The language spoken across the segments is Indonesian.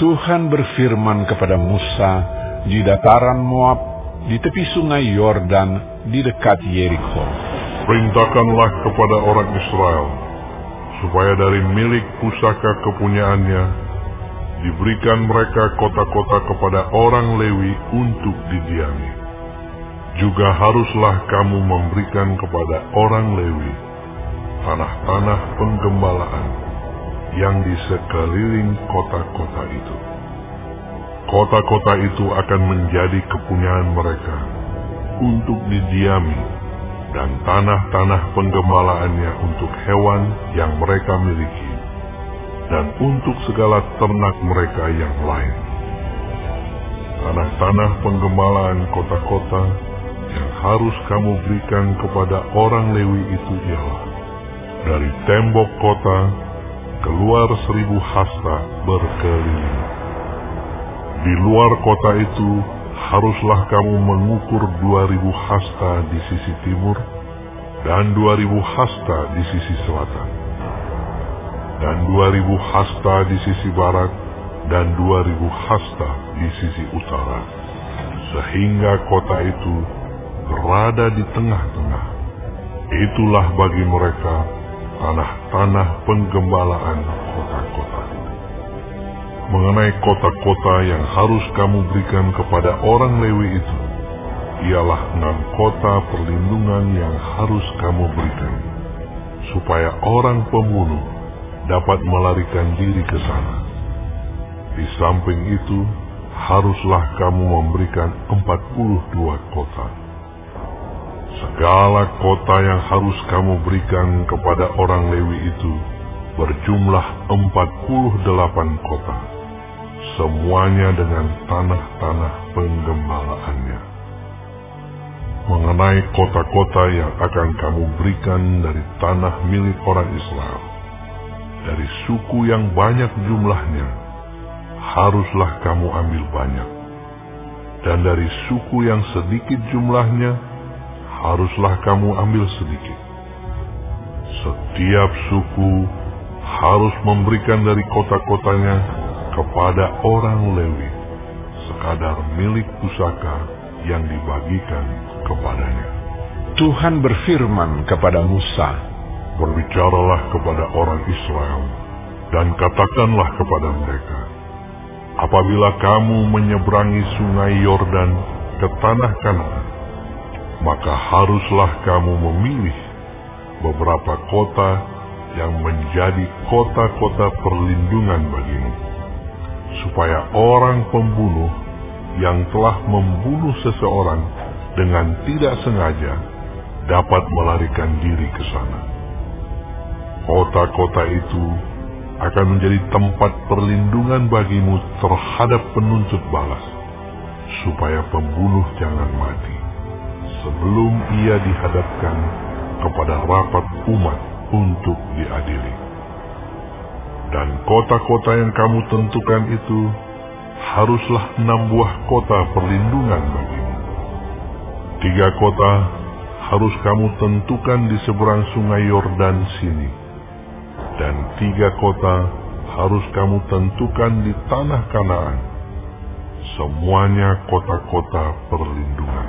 Tuhan berfirman kepada Musa di dataran Moab, di tepi sungai Yordan, di dekat Yeriko. Perintahkanlah kepada orang Israel, supaya dari milik pusaka kepunyaannya, diberikan mereka kota-kota kepada orang Lewi untuk didiami. Juga haruslah kamu memberikan kepada orang Lewi tanah-tanah penggembalaan yang di sekeliling kota-kota itu. Kota-kota itu akan menjadi kepunyaan mereka untuk didiami, dan tanah-tanah penggembalaannya untuk hewan yang mereka miliki, dan untuk segala ternak mereka yang lain. Tanah-tanah penggembalaan kota-kota yang harus kamu berikan kepada orang Lewi itu ialah dari tembok kota keluar 1000 hasta berkeliling. Di luar kota itu haruslah kamu mengukur 2000 hasta di sisi timur dan 2000 hasta di sisi selatan, dan 2000 hasta di sisi barat dan 2000 hasta di sisi utara, sehingga kota itu berada di tengah-tengah. Itulah bagi mereka tanah-tanah penggembalaan kota-kota. Mengenai kota-kota yang harus kamu berikan kepada orang Lewi itu, ialah 6 kota perlindungan yang harus kamu berikan, supaya orang pembunuh dapat melarikan diri ke sana. Di samping itu, haruslah kamu memberikan 42 kota. Segala kota yang harus kamu berikan kepada orang Lewi itu berjumlah 48 kota, semuanya dengan tanah-tanah penggembalaannya. Mengenai kota-kota yang akan kamu berikan dari tanah milik orang Israel, dari suku yang banyak jumlahnya, haruslah kamu ambil banyak, dan dari suku yang sedikit jumlahnya, haruslah kamu ambil sedikit. Setiap suku harus memberikan dari kota-kotanya kepada orang Lewi sekadar milik pusaka yang dibagikan kepadanya. Tuhan berfirman kepada Musa, berbicaralah kepada orang Israel dan katakanlah kepada mereka, apabila kamu menyeberangi sungai Yordan ke tanah Kanaan, maka haruslah kamu memilih beberapa kota yang menjadi kota-kota perlindungan bagimu, supaya orang pembunuh yang telah membunuh seseorang dengan tidak sengaja dapat melarikan diri ke sana. Kota-kota itu akan menjadi tempat perlindungan bagimu terhadap penuntut balas, supaya pembunuh jangan mati sebelum ia dihadapkan kepada rapat umat untuk diadili. Dan kota-kota yang kamu tentukan itu haruslah 6 buah kota perlindungan bagimu. 3 kota harus kamu tentukan di seberang sungai Yordan sini, dan 3 kota harus kamu tentukan di tanah Kanaan, semuanya kota-kota perlindungan.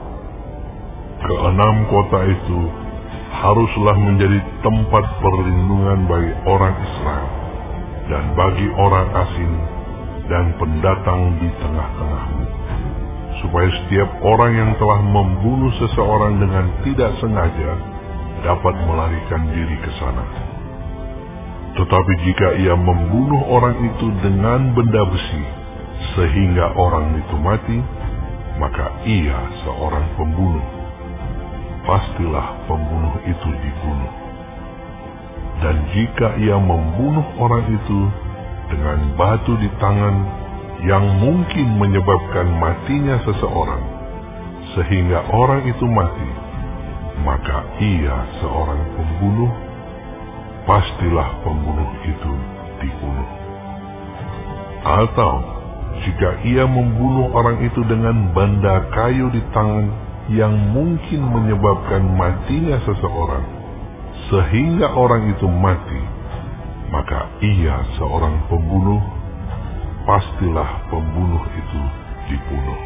Ke-6 kota itu haruslah menjadi tempat perlindungan bagi orang Israel dan bagi orang asing dan pendatang di tengah-tengahmu, supaya setiap orang yang telah membunuh seseorang dengan tidak sengaja dapat melarikan diri ke sana. Tetapi jika ia membunuh orang itu dengan benda besi sehingga orang itu mati, maka ia seorang pembunuh. Pastilah pembunuh itu dibunuh. Dan jika ia membunuh orang itu dengan batu di tangan yang mungkin menyebabkan matinya seseorang, sehingga orang itu mati, maka ia seorang pembunuh. Pastilah pembunuh itu dibunuh. Atau jika ia membunuh orang itu dengan benda kayu di tangan yang mungkin menyebabkan matinya seseorang, sehingga orang itu mati, maka ia seorang pembunuh. pastilah pembunuh itu dibunuh.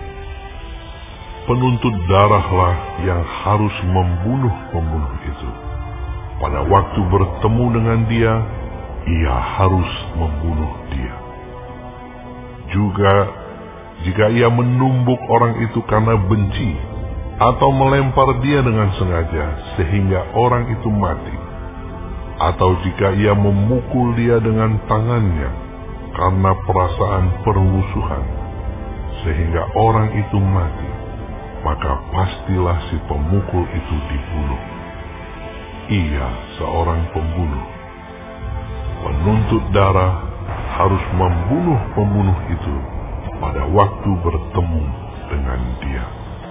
Penuntut darahlah yang harus membunuh pembunuh itu. Pada waktu bertemu dengan dia, ia harus membunuh dia. Juga jika ia menumbuk orang itu karena benci, atau melempar dia dengan sengaja sehingga orang itu mati, atau jika ia memukul dia dengan tangannya karena perasaan permusuhan sehingga orang itu mati, maka pastilah si pemukul itu dibunuh. Ia seorang pembunuh. Penuntut darah harus membunuh pembunuh itu pada waktu bertemu dengan dia.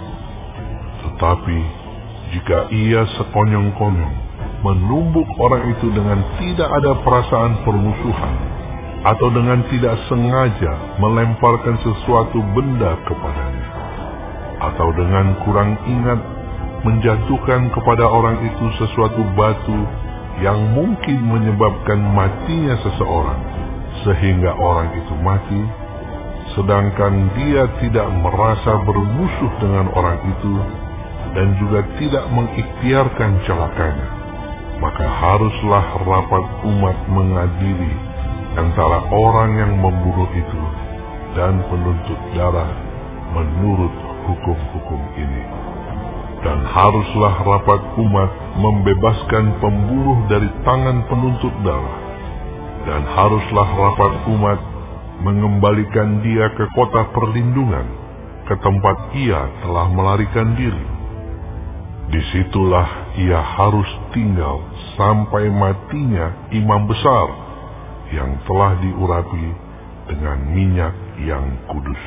Tetapi jika ia sekonyong-konyong menumbuk orang itu dengan tidak ada perasaan permusuhan, atau dengan tidak sengaja melemparkan sesuatu benda kepadanya, atau dengan kurang ingat menjatuhkan kepada orang itu sesuatu batu yang mungkin menyebabkan matinya seseorang, sehingga orang itu mati, sedangkan dia tidak merasa bermusuh dengan orang itu dan juga tidak mengikhtiarkan celakanya, maka haruslah rapat umat mengadili antara orang yang membunuh itu dan penuntut darah menurut hukum-hukum ini. Dan haruslah rapat umat membebaskan pembunuh dari tangan penuntut darah. Dan haruslah rapat umat mengembalikan dia ke kota perlindungan, ke tempat ia telah melarikan diri. Disitulah ia harus tinggal sampai matinya imam besar yang telah diurapi dengan minyak yang kudus.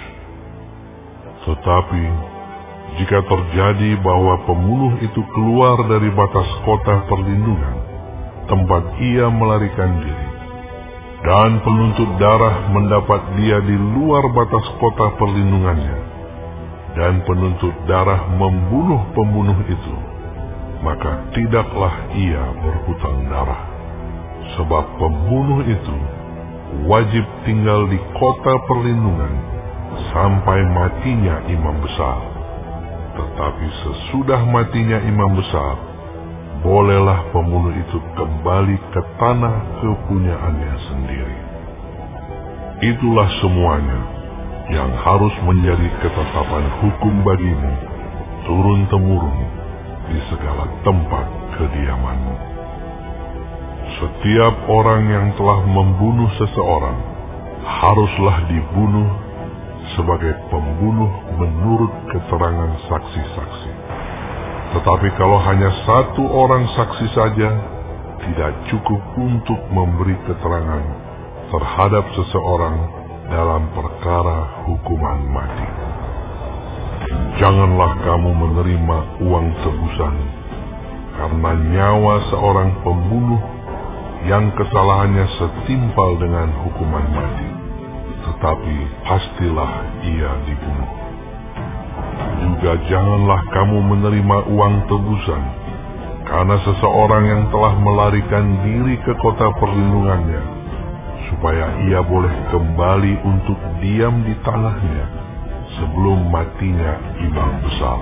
Tetapi jika terjadi bahwa pembunuh itu keluar dari batas kota perlindungan, tempat ia melarikan diri, dan penuntut darah mendapat dia di luar batas kota perlindungannya, dan penuntut darah membunuh pembunuh itu, maka tidaklah ia berhutang darah, sebab pembunuh itu wajib tinggal di kota perlindungan sampai matinya imam besar. Tetapi sesudah matinya imam besar, bolehlah pembunuh itu kembali ke tanah kepunyaannya sendiri. Itulah semuanya yang harus menjadi ketetapan hukum bagimu turun-temurun di segala tempat kediamanmu. Setiap orang yang telah membunuh seseorang haruslah dibunuh sebagai pembunuh menurut keterangan saksi-saksi. Tetapi kalau hanya satu orang saksi saja, tidak cukup untuk memberi keterangan terhadap seseorang dalam perkara hukuman mati. Janganlah kamu menerima uang tebusan karena nyawa seorang pembunuh yang kesalahannya setimpal dengan hukuman mati, tetapi pastilah ia dibunuh. Juga janganlah kamu menerima uang tebusan karena seseorang yang telah melarikan diri ke kota perlindungannya, supaya ia boleh kembali untuk diam di tanahnya sebelum matinya imam besar.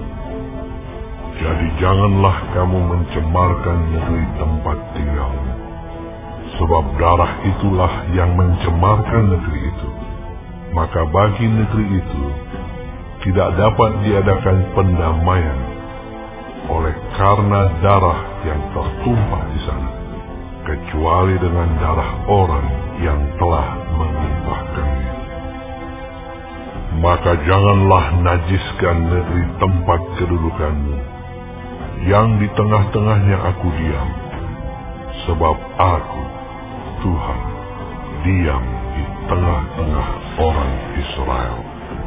Jadi janganlah kamu mencemarkan negeri tempat tinggalmu, sebab darah itulah yang mencemarkan negeri itu. Maka bagi negeri itu tidak dapat diadakan pendamaian oleh karena darah yang tertumpah di sana, kecuali dengan darah orang yang telah mengumpahkannya. Maka janganlah najiskan negeri tempat kedudukanmu, yang di tengah-tengahnya aku diam, sebab aku, Tuhan, diam di tengah-tengah orang Israel.